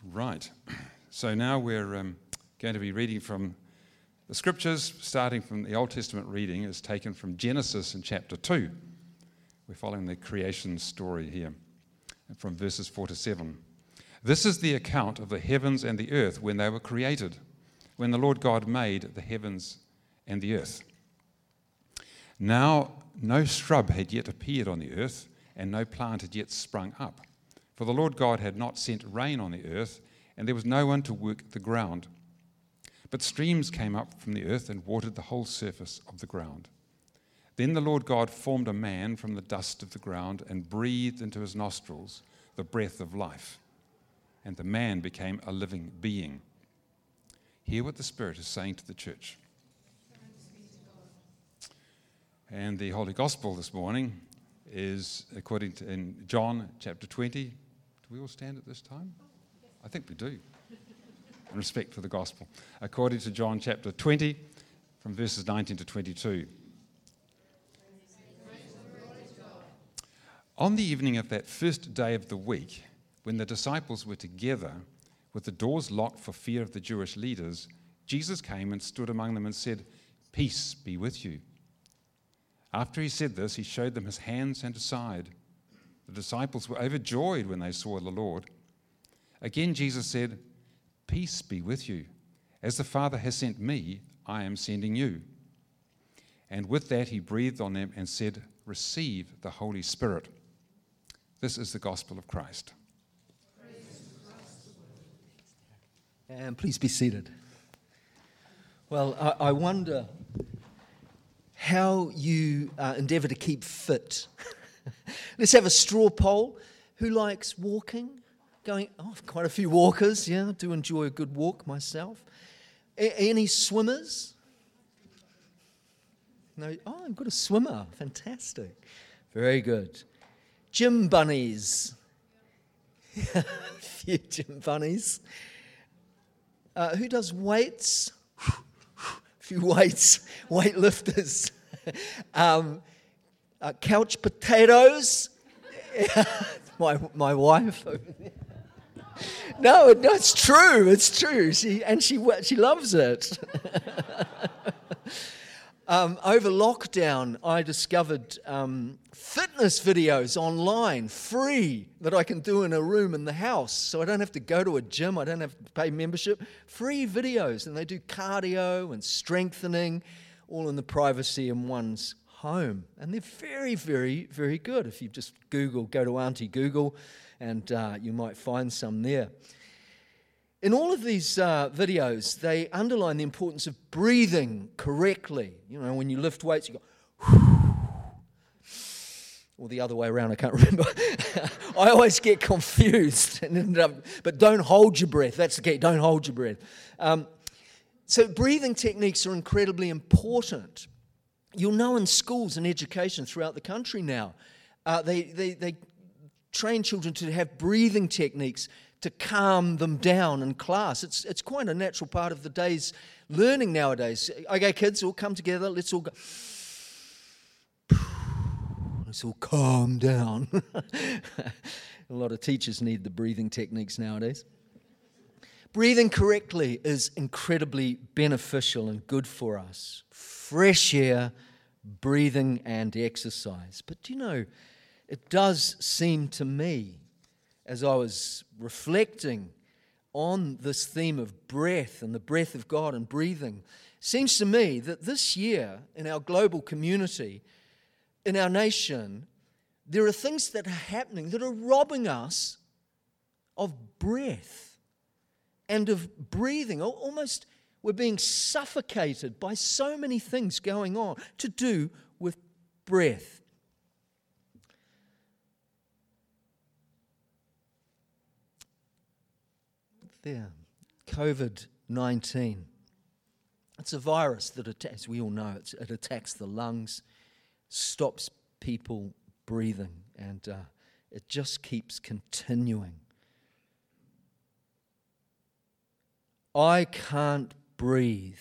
Right. So now we're going to be reading from the scriptures, starting from the Old Testament reading is taken from Genesis in chapter 2. We're following the creation story here from verses 4 to 7. This is the account of the heavens and the earth when they were created, when the Lord God made the heavens and the earth. Now no shrub had yet appeared on the earth, and no plant had yet sprung up. For the Lord God had not sent rain on the earth, and there was no one to work the ground. But streams came up from the earth and watered the whole surface of the ground. Then the Lord God formed a man from the dust of the ground and breathed into his nostrils the breath of life. And the man became a living being. Hear what the Spirit is saying to the church. And the Holy Gospel this morning is according to in John chapter 20. Do we all stand at this time? I think we do. In respect for the Gospel. According to John chapter 20, from verses 19 to 22. On the evening of that first day of the week, when the disciples were together, with the doors locked for fear of the Jewish leaders, Jesus came and stood among them and said, "Peace be with you." After he said this, he showed them his hands and his side. The disciples were overjoyed when they saw the Lord. Again, Jesus said, "Peace be with you. As the Father has sent me, I am sending you." And with that, he breathed on them and said, "Receive the Holy Spirit." This is the gospel of Christ. And please be seated. Well, I wonder how you endeavour to keep fit. Let's have a straw poll. Who likes walking? Quite a few walkers, yeah. I do enjoy a good walk myself. Any swimmers? No. Oh, I've got a swimmer. Fantastic. Very good. Gym bunnies. A few gym bunnies. Who does weights? A few weightlifters. Couch potatoes. My wife. No, it's true. It's true. She loves it. Over lockdown, I discovered fitness videos online, free, that I can do in a room in the house. So I don't have to go to a gym. I don't have to pay membership. Free videos, and they do cardio and strengthening, all in the privacy in one's home. And they're very, very, very good. If you just go to Auntie Google, and you might find some there. In all of these videos, they underline the importance of breathing correctly. You know, when you lift weights, you go, or the other way around, I can't remember. I always get confused. But don't hold your breath. That's the key. Don't hold your breath. So breathing techniques are incredibly important. You'll know in schools and education throughout the country now, they train children to have breathing techniques to calm them down in class. It's quite a natural part of the day's learning nowadays. Okay, kids, all come together. Let's all calm down. A lot of teachers need the breathing techniques nowadays. Breathing correctly is incredibly beneficial and good for us. Fresh air, breathing, and exercise. But do you know, it does seem to me, as I was reflecting on this theme of breath and the breath of God and breathing, seems to me that this year in our global community, in our nation, there are things that are happening that are robbing us of breath and of breathing. Almost we're being suffocated by so many things going on to do with breath. There, COVID-19. It's a virus that attacks, as we all know, it attacks the lungs, stops people breathing, and it just keeps continuing. I can't breathe.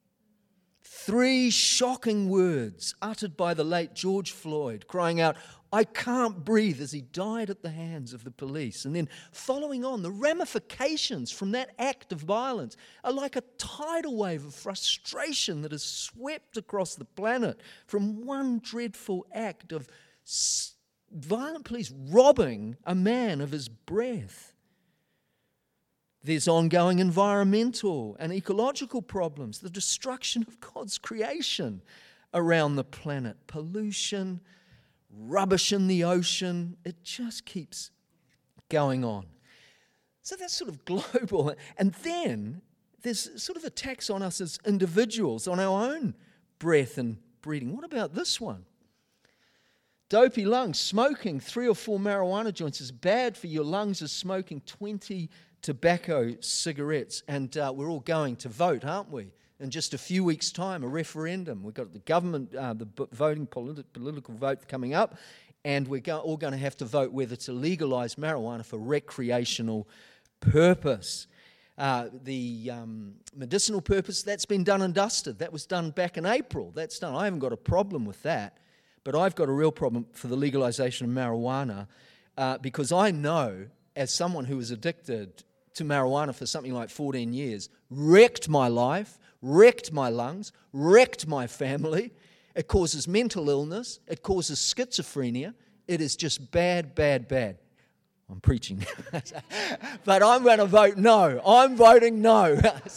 3 shocking words uttered by the late George Floyd, crying out, I can't breathe, as he died at the hands of the police. And then following on, the ramifications from that act of violence are like a tidal wave of frustration that has swept across the planet from one dreadful act of violent police robbing a man of his breath. There's ongoing environmental and ecological problems, the destruction of God's creation around the planet, pollution, rubbish in the ocean. It just keeps going on. So that's sort of global. And then there's sort of attacks on us as individuals, on our own breath and breathing. What about this one? Dopey lungs. Smoking 3 or 4 marijuana joints is bad for your lungs as smoking 20 tobacco cigarettes. And we're all going to vote, aren't we? In just a few weeks' time, a referendum. We've got the government, the voting political vote coming up, and we're all going to have to vote whether to legalise marijuana for recreational purpose. The medicinal purpose, that's been done and dusted. That was done back in April. That's done. I haven't got a problem with that, but I've got a real problem for the legalisation of marijuana because I know, as someone who was addicted to marijuana for something like 14 years, wrecked my life, wrecked my lungs, wrecked my family. It causes mental illness. It causes schizophrenia. It is just bad, bad, bad. I'm preaching. But I'm going to vote no. I'm voting no.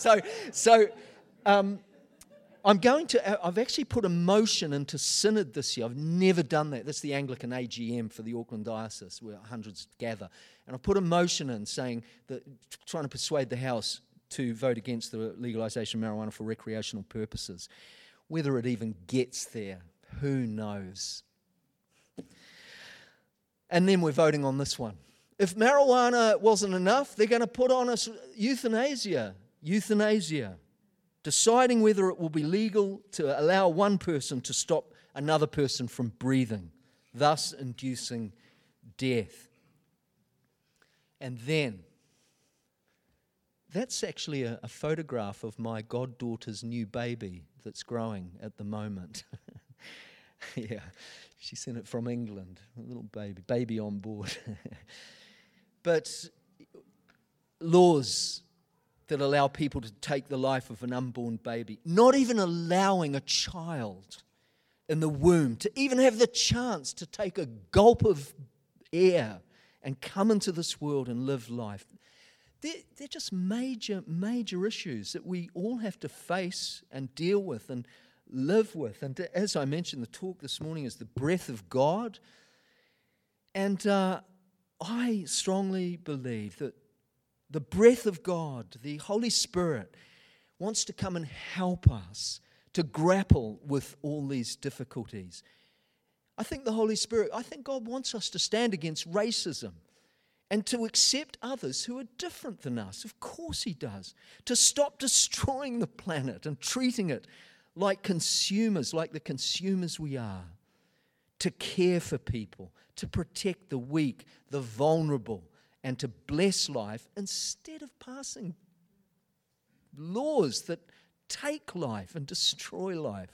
I've actually put a motion into synod this year. I've never done that. That's the Anglican AGM for the Auckland Diocese, where hundreds gather. And I put a motion in saying that, trying to persuade the House to vote against the legalisation of marijuana for recreational purposes. Whether it even gets there, who knows? And then we're voting on this one. If marijuana wasn't enough, they're going to put on us euthanasia. Euthanasia. Deciding whether it will be legal to allow one person to stop another person from breathing, thus inducing death. And then, that's actually a photograph of my goddaughter's new baby that's growing at the moment. Yeah, she sent it from England, a little baby on board. But laws that allow people to take the life of an unborn baby, not even allowing a child in the womb to even have the chance to take a gulp of air and come into this world and live life. They're just major, major issues that we all have to face and deal with and live with. And as I mentioned, the talk this morning is the breath of God. And I strongly believe that the breath of God, the Holy Spirit, wants to come and help us to grapple with all these difficulties. I think God wants us to stand against racism and to accept others who are different than us. Of course He does. To stop destroying the planet and treating it like consumers, like the consumers we are. To care for people, to protect the weak, the vulnerable, and to bless life instead of passing laws that take life and destroy life.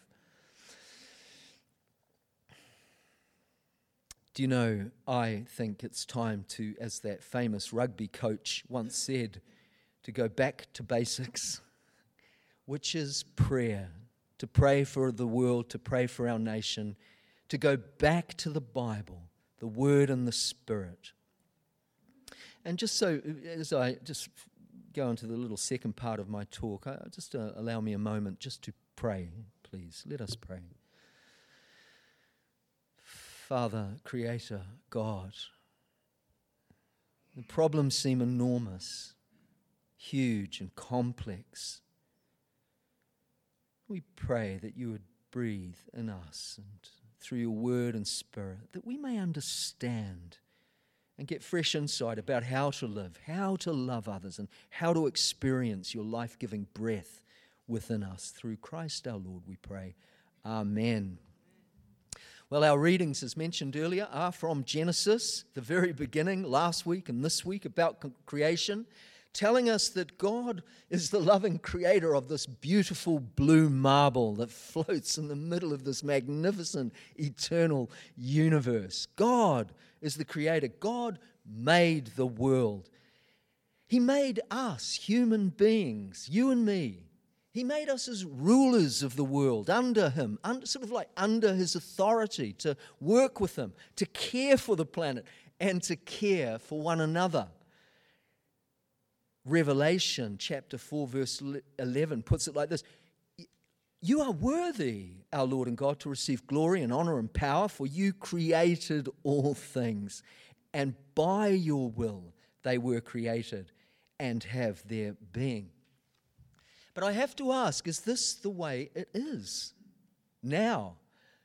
Do you know, I think it's time to, as that famous rugby coach once said, to go back to basics, which is prayer, to pray for the world, to pray for our nation, to go back to the Bible, the Word and the Spirit. And just so, as I just go into the little second part of my talk, just allow me a moment just to pray, please. Let us pray. Father, Creator, God, the problems seem enormous, huge and complex. We pray that you would breathe in us and through your word and spirit, that we may understand and get fresh insight about how to live, how to love others, and how to experience your life-giving breath within us. Through Christ our Lord, we pray. Amen. Well, our readings, as mentioned earlier, are from Genesis, the very beginning, last week and this week, about creation. telling us that God is the loving creator of this beautiful blue marble that floats in the middle of this magnificent eternal universe. God is the creator. God made the world. He made us, human beings, you and me. He made us as rulers of the world under Him, sort of like under His authority, to work with Him, to care for the planet, and to care for one another. Revelation chapter 4 verse 11 puts it like this: "You are worthy, our Lord and God, to receive glory and honor and power, for you created all things, and by your will they were created and have their being." But I have to ask, is this the way it is now?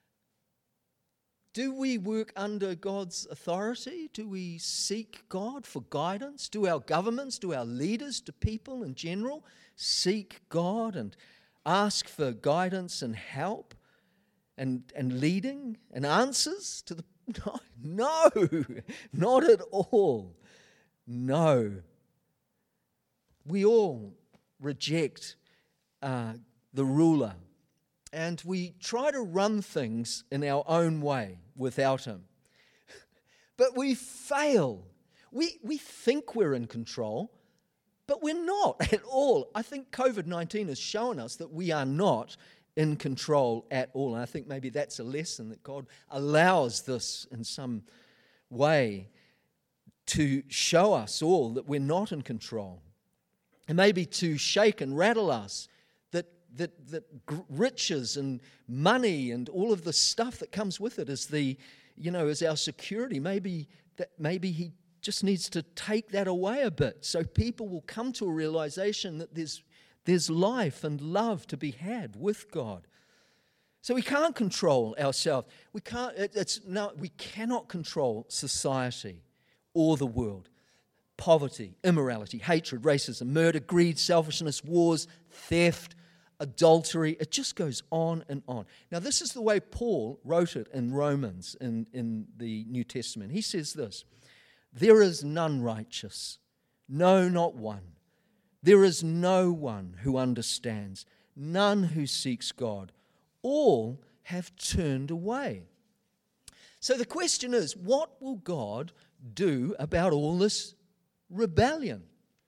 Do we work under God's authority? Do we seek God for guidance? Do our governments, do our leaders, do people in general seek God and ask for guidance and help and leading and answers to the... No, not at all. No. We all reject the ruler, and we try to run things in our own way without Him. But we fail. We think we're in control, but we're not at all. I think COVID-19 has shown us that we are not in control at all. And I think maybe that's a lesson, that God allows this in some way to show us all that we're not in control. And maybe to shake and rattle us that riches and money and all of the stuff that comes with it is is our security. Maybe He just needs to take that away a bit, so people will come to a realization that there's life and love to be had with God. So we can't control ourselves. We cannot control society or the world. Poverty, immorality, hatred, racism, murder, greed, selfishness, wars, theft, adultery. It just goes on and on. Now, this is the way Paul wrote it in Romans in the New Testament. He says this: "There is none righteous, no, not one. There is no one who understands, none who seeks God. All have turned away." So the question is, what will God do about all this rebellion?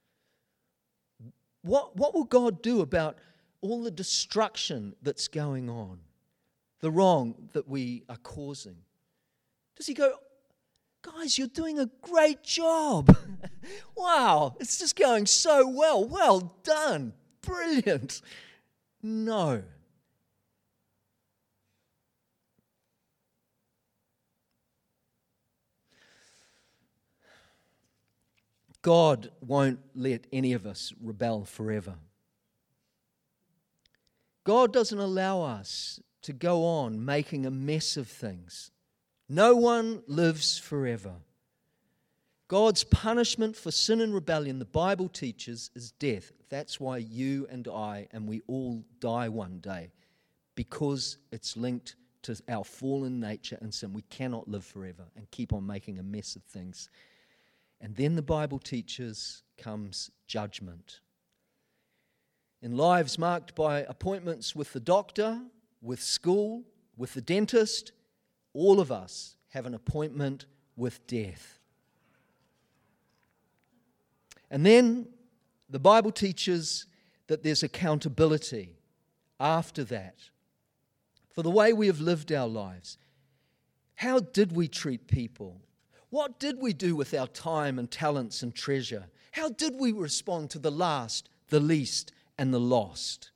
What will God do about all the destruction that's going on, the wrong that we are causing? Does He go, "Guys, you're doing a great job. Wow, it's just going so well. Well done. Brilliant"? No. God won't let any of us rebel forever. God doesn't allow us to go on making a mess of things. No one lives forever. God's punishment for sin and rebellion, the Bible teaches, is death. That's why you and I, and we all die one day, because it's linked to our fallen nature and sin. We cannot live forever and keep on making a mess of things. And then the Bible teaches comes judgment. In lives marked by appointments with the doctor, with school, with the dentist, all of us have an appointment with death. And then the Bible teaches that there's accountability after that for the way we have lived our lives. How did we treat people? What did we do with our time and talents and treasure? How did we respond to the last, the least, and the lost?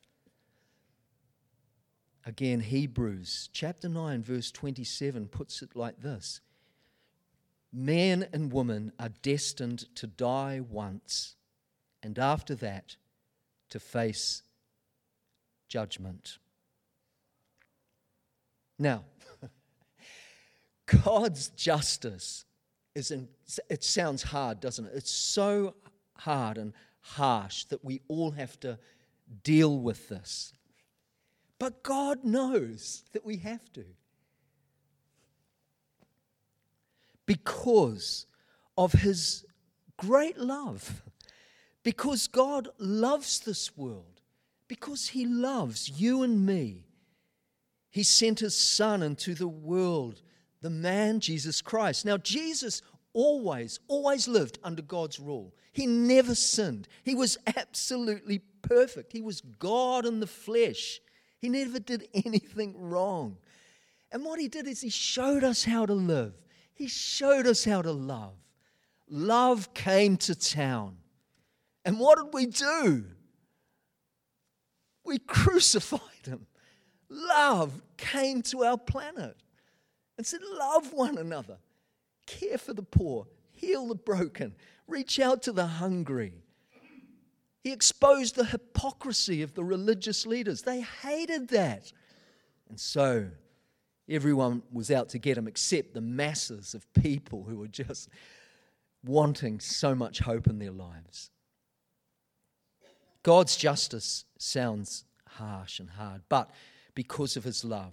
Again, Hebrews chapter 9, verse 27 puts it like this: "Men and women are destined to die once, and after that, to face judgment." Now, God's justice it sounds hard, doesn't it? It's so hard and harsh that we all have to deal with this. But God knows that we have to. Because of His great love Because God loves this world, because He loves you and me, He sent His Son into the world, the man Jesus Christ. Now, Jesus always lived under God's rule. He never sinned. He was absolutely perfect. He was God in the flesh. He never did anything wrong. And what He did is He showed us how to live. He showed us how to love. Love came to town. And what did we do? We crucified Him. Love came to our planet and said, love one another. Care for the poor. Heal the broken. Reach out to the hungry. He exposed the hypocrisy of the religious leaders. They hated that. And so everyone was out to get Him except the masses of people who were just wanting so much hope in their lives. God's justice sounds harsh and hard, but because of His love,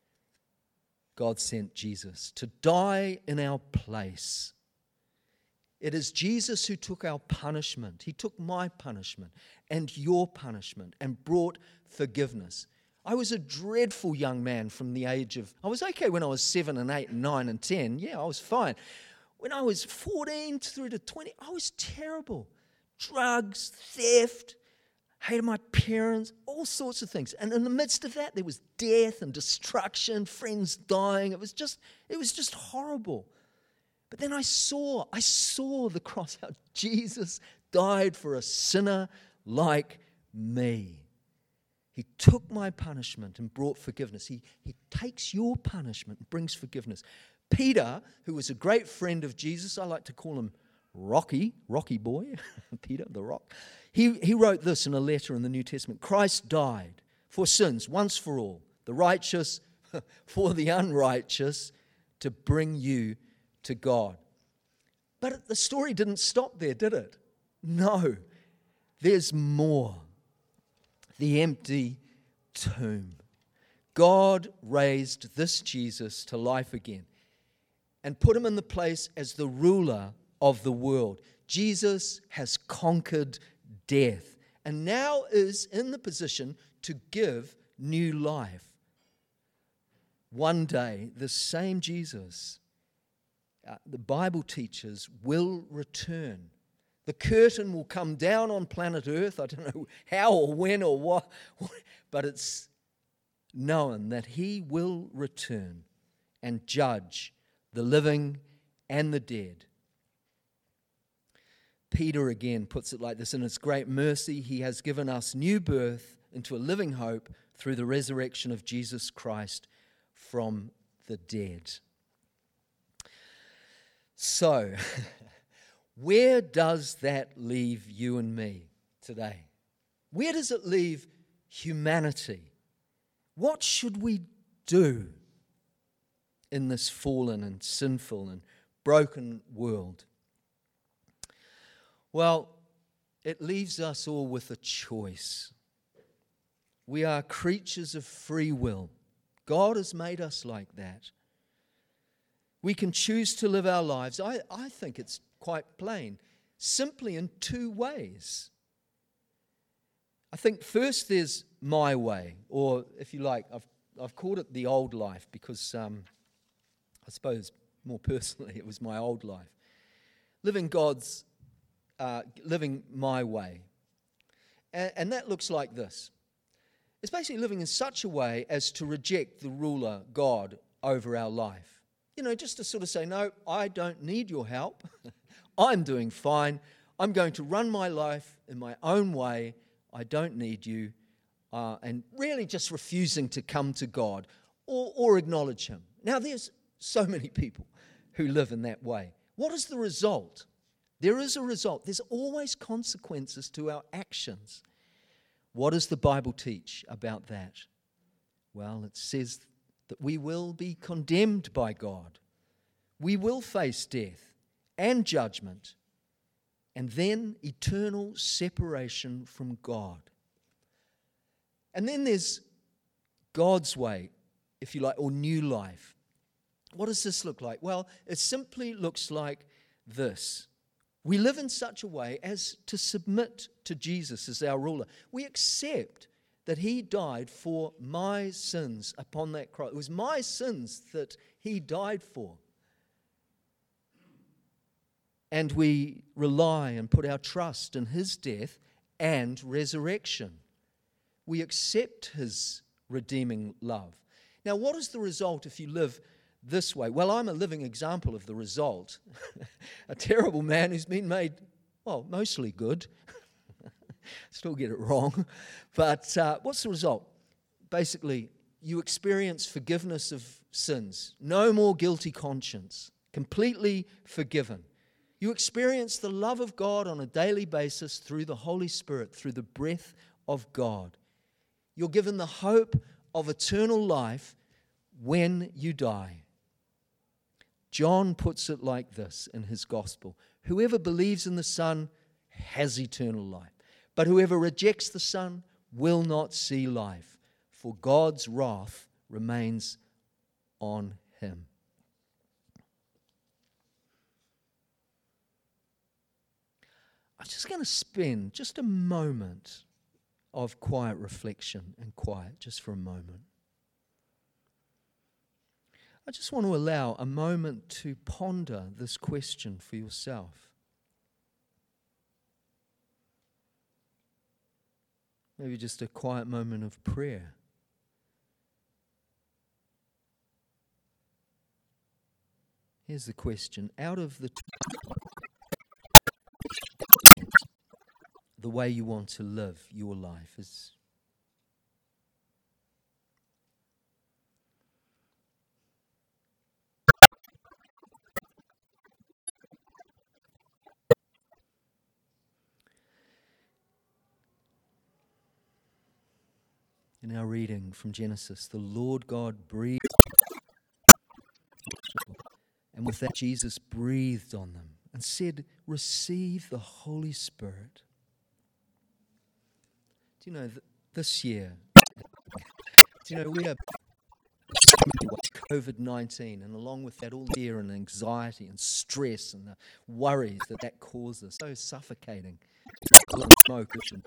God sent Jesus to die in our place. It is Jesus who took our punishment. He took my punishment and your punishment and brought forgiveness. I was a dreadful young man from the age of, I was okay when I was 7 and 8 and 9 and 10. Yeah, I was fine. When I was 14 through to 20, I was terrible. Drugs, theft, hated my parents, all sorts of things. And in the midst of that, there was death and destruction, friends dying. It was just horrible. But then I saw the cross, how Jesus died for a sinner like me. He took my punishment and brought forgiveness. He takes your punishment and brings forgiveness. Peter, who was a great friend of Jesus, I like to call him Rocky boy, Peter the Rock. He wrote this in a letter in the New Testament. Christ died for sins once for all, the righteous for the unrighteous, to bring you to God. But the story didn't stop there, did it? No, there's more. The empty tomb. God raised this Jesus to life again and put Him in the place as the ruler of the world. Jesus has conquered death and now is in the position to give new life. One day, the same Jesus, the Bible teaches, will return. The curtain will come down on planet Earth. I don't know how or when or what, but it's known that He will return and judge the living and the dead. Peter again puts it like this: in His great mercy, He has given us new birth into a living hope through the resurrection of Jesus Christ from the dead. So, where does that leave you and me today? Where does it leave humanity? What should we do in this fallen and sinful and broken world? Well, it leaves us all with a choice. We are creatures of free will. God has made us like that. We can choose to live our lives. I think it's quite plain, simply in two ways. I think first there's my way, or if you like, I've called it the old life because I suppose more personally it was my old life. Living my way. And that looks like this. It's basically living in such a way as to reject the ruler, God, over our life. You know, just to sort of say, no, I don't need your help. I'm doing fine. I'm going to run my life in my own way. I don't need you. And really just refusing to come to God or acknowledge Him. Now, there's so many people who live in that way. What is the result? There is a result. There's always consequences to our actions. What does the Bible teach about that? Well, it says that we will be condemned by God. We will face death and judgment, and then eternal separation from God. And then there's God's way, if you like, or new life. What does this look like? Well, it simply looks like this. We live in such a way as to submit to Jesus as our ruler. We accept that he died for my sins upon that cross. It was my sins that he died for. And we rely and put our trust in his death and resurrection. We accept his redeeming love. Now, what is the result if you live this way? Well, I'm a living example of the result. A terrible man who's been made, well, mostly good. Still get it wrong. But what's the result? Basically, you experience forgiveness of sins. No more guilty conscience. Completely forgiven. You experience the love of God on a daily basis through the Holy Spirit, through the breath of God. You're given the hope of eternal life when you die. John puts it like this in his gospel: whoever believes in the Son has eternal life, but whoever rejects the Son will not see life, for God's wrath remains on him. I'm just going to spend just a moment of quiet reflection and quiet, just for a moment. I just want to allow a moment to ponder this question for yourself. Maybe just a quiet moment of prayer. Here's the question. Out of the way you want to live your life is in our reading from Genesis, the Lord God breathed, and with that Jesus breathed on them and said, "Receive the Holy Spirit." Do you know, this year, we are COVID-19, and along with that, all the fear and anxiety and stress and the worries that causes, so suffocating. Smoke and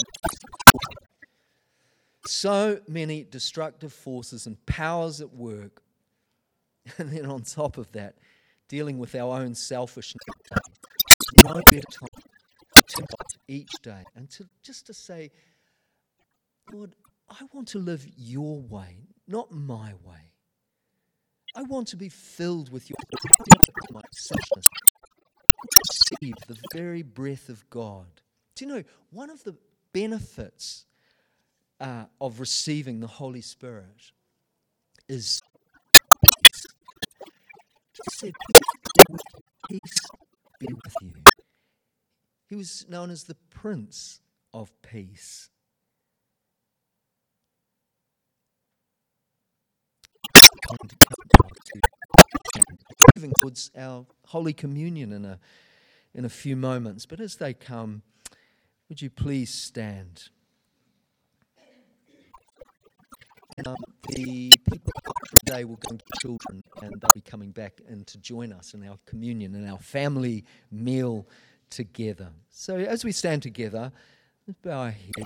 so many destructive forces and powers at work, and then on top of that, dealing with our own selfishness. No better time to each day and to say, Lord, I want to live your way, not my way. I want to be filled with your my selfishness. Receive the very breath of God. Do you know, one of the benefits of receiving the Holy Spirit is peace be with you. He was known as the Prince of Peace. Moving towards our Holy Communion in a few moments, but as they come, would you please stand? The people today will go to children, and they'll be coming back in to join us in our communion and our family meal together. So as we stand together, let's bow our heads.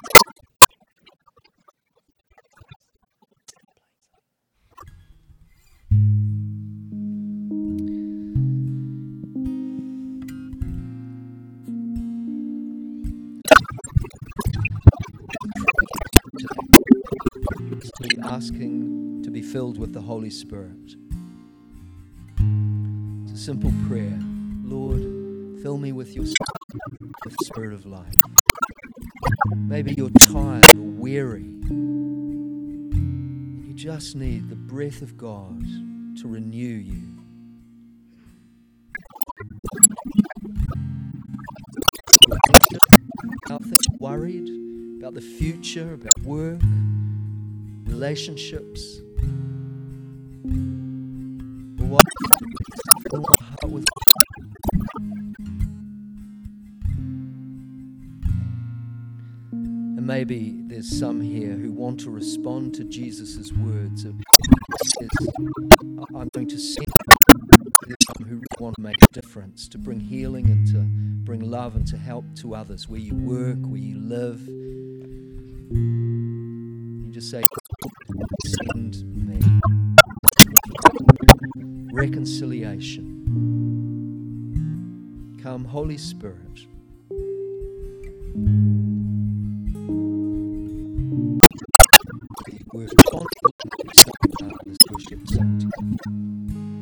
Asking to be filled with the Holy Spirit. It's a simple prayer. Lord, fill me with your Spirit, with the Spirit of life. Maybe you're tired or weary, and you just need the breath of God to renew you. Worried about the future, about work, relationships, or what fill my heart with. And maybe there's some here who want to respond to Jesus' words of, says, I'm going to send you. There's some who want to make a difference, to bring healing and to bring love and to help to others where you work, where you live. You just say, send me. Reconciliation. Come, Holy Spirit. We're constantly this worship song together.